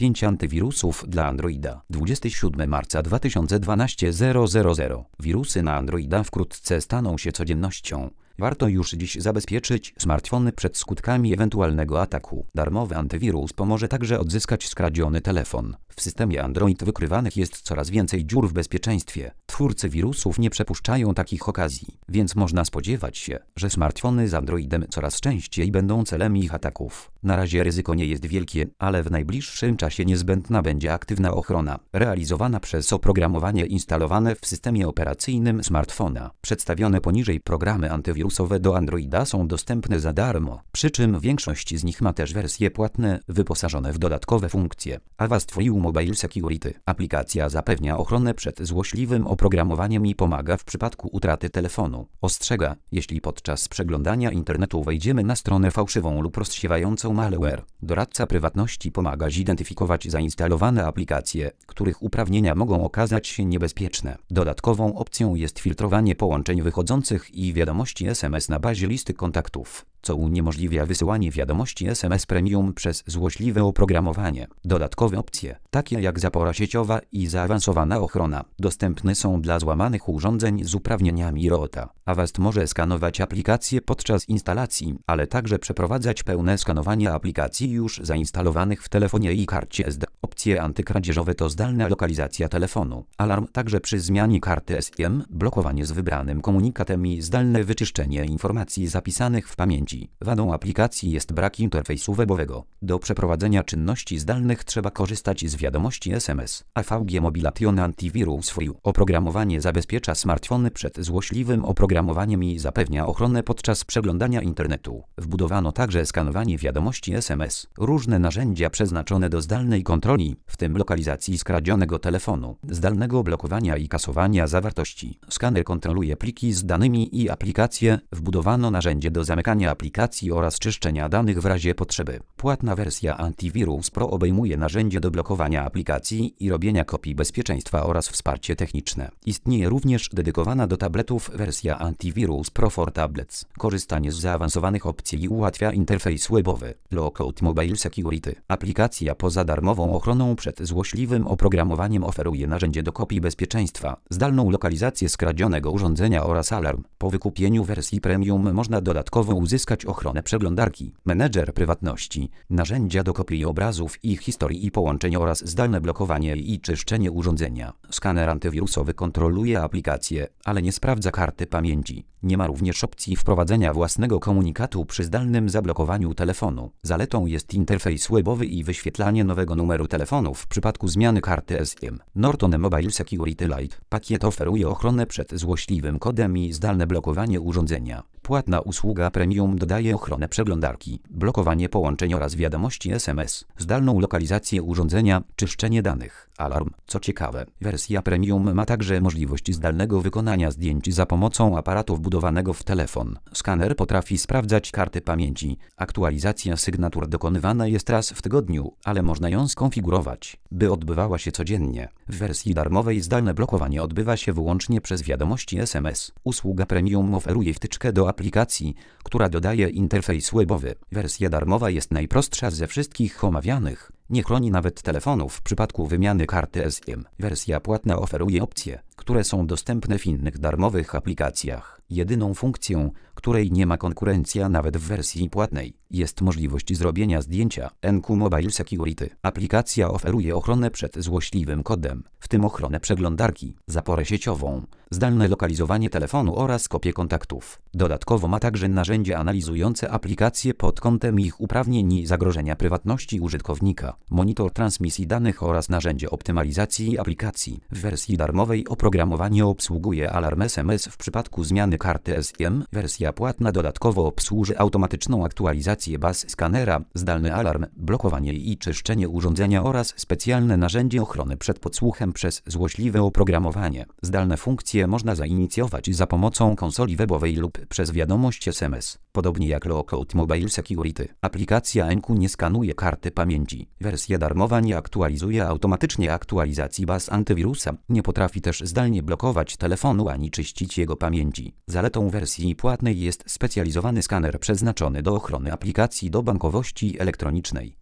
5 antywirusów dla Androida. 27 marca 2012 000. Wirusy na Androida wkrótce staną się codziennością. Warto już dziś zabezpieczyć smartfony przed skutkami ewentualnego ataku. Darmowy antywirus pomoże także odzyskać skradziony telefon. W systemie Android wykrywanych jest coraz więcej dziur w bezpieczeństwie. Twórcy wirusów nie przepuszczają takich okazji, więc można spodziewać się, że smartfony z Androidem coraz częściej będą celem ich ataków. Na razie ryzyko nie jest wielkie, ale w najbliższym czasie niezbędna będzie aktywna ochrona, realizowana przez oprogramowanie instalowane w systemie operacyjnym smartfona. Przedstawione poniżej programy antywirusowe do Androida są dostępne za darmo, przy czym większość z nich ma też wersje płatne, wyposażone w dodatkowe funkcje. Avast for You Mobile Security. Aplikacja zapewnia ochronę przed złośliwym oprogramowaniem i pomaga w przypadku utraty telefonu. Ostrzega, jeśli podczas przeglądania internetu wejdziemy na stronę fałszywą lub rozsiewającą malware. Doradca prywatności pomaga zidentyfikować zainstalowane aplikacje, których uprawnienia mogą okazać się niebezpieczne. Dodatkową opcją jest filtrowanie połączeń wychodzących i wiadomości SMS na bazie listy kontaktów, co uniemożliwia wysyłanie wiadomości SMS premium przez złośliwe oprogramowanie. Dodatkowe opcje, takie jak zapora sieciowa i zaawansowana ochrona, dostępne są dla złamanych urządzeń z uprawnieniami ROTA. Avast może skanować aplikacje podczas instalacji, ale także przeprowadzać pełne skanowanie aplikacji już zainstalowanych w telefonie i karcie SD. Opcje antykradzieżowe to zdalna lokalizacja telefonu, alarm także przy zmianie karty SIM, blokowanie z wybranym komunikatem i zdalne wyczyszczenie informacji zapisanych w pamięci. Wadą aplikacji jest brak interfejsu webowego. Do przeprowadzenia czynności zdalnych trzeba korzystać z wiadomości SMS. AVG Mobilation Antivirus for You. Oprogramowanie zabezpiecza smartfony przed złośliwym oprogramowaniem i zapewnia ochronę podczas przeglądania internetu. Wbudowano także skanowanie wiadomości SMS. Różne narzędzia przeznaczone do zdalnej kontroli, w tym lokalizacji skradzionego telefonu, zdalnego blokowania i kasowania zawartości. Skaner kontroluje pliki z danymi i aplikacje. Wbudowano narzędzie do zamykania aplikacji oraz czyszczenia danych w razie potrzeby. Płatna wersja Antivirus Pro obejmuje narzędzie do blokowania aplikacji i robienia kopii bezpieczeństwa oraz wsparcie techniczne. Istnieje również dedykowana do tabletów wersja Antivirus Pro for Tablets. Korzystanie z zaawansowanych opcji ułatwia interfejs webowy. Low-Code Mobile Security. Aplikacja poza darmową ochroną przed złośliwym oprogramowaniem oferuje narzędzie do kopii bezpieczeństwa, zdalną lokalizację skradzionego urządzenia oraz alarm. Po wykupieniu wersji premium można dodatkowo uzyskać ochronę przeglądarki, menedżer prywatności, narzędzia do kopii obrazów i historii i połączeń oraz zdalne blokowanie i czyszczenie urządzenia. Skaner antywirusowy kontroluje aplikacje, ale nie sprawdza karty pamięci. Nie ma również opcji wprowadzenia własnego komunikatu przy zdalnym zablokowaniu telefonu. Zaletą jest interfejs webowy i wyświetlanie nowego numeru telefonu w przypadku zmiany karty SIM. Norton Mobile Security Lite. Pakiet oferuje ochronę przed złośliwym kodem i zdalne blokowanie urządzenia. Płatna usługa premium dodaje ochronę przeglądarki, blokowanie połączeń oraz wiadomości SMS, zdalną lokalizację urządzenia, czyszczenie danych, alarm. Co ciekawe, wersja premium ma także możliwość zdalnego wykonania zdjęć za pomocą aparatu wbudowanego w telefon. Skaner potrafi sprawdzać karty pamięci. Aktualizacja sygnatur dokonywana jest raz w tygodniu, ale można ją skonfigurować, by odbywała się codziennie. W wersji darmowej zdalne blokowanie odbywa się wyłącznie przez wiadomości SMS. Usługa premium oferuje wtyczkę do aplikacji, która dodaje interfejs webowy. Wersja darmowa jest najprostsza ze wszystkich omawianych. Nie chroni nawet telefonów w przypadku wymiany karty SIM. Wersja płatna oferuje opcje, które są dostępne w innych darmowych aplikacjach. Jedyną funkcją, której nie ma konkurencja nawet w wersji płatnej, jest możliwość zrobienia zdjęcia. NQ Mobile Security. Aplikacja oferuje ochronę przed złośliwym kodem, w tym ochronę przeglądarki, zaporę sieciową, zdalne lokalizowanie telefonu oraz kopię kontaktów. Dodatkowo ma także narzędzie analizujące aplikacje pod kątem ich uprawnień i zagrożenia prywatności użytkownika, monitor transmisji danych oraz narzędzie optymalizacji aplikacji. W wersji darmowej oprogramowanie obsługuje alarm SMS w przypadku zmiany karty SIM. Wersja płatna dodatkowo obsłuży automatyczną aktualizację baz skanera, zdalny alarm, blokowanie i czyszczenie urządzenia oraz specjalne narzędzie ochrony przed podsłuchem przez złośliwe oprogramowanie. Zdalne funkcje można zainicjować za pomocą konsoli webowej lub przez wiadomość SMS. Podobnie jak Low-Code Mobile Security, aplikacja NQ nie skanuje karty pamięci. Wersja darmowa nie aktualizuje automatycznie aktualizacji baz antywirusa, nie potrafi też zdalnie blokować telefonu ani czyścić jego pamięci. Zaletą wersji płatnej jest specjalizowany skaner przeznaczony do ochrony aplikacji do bankowości elektronicznej.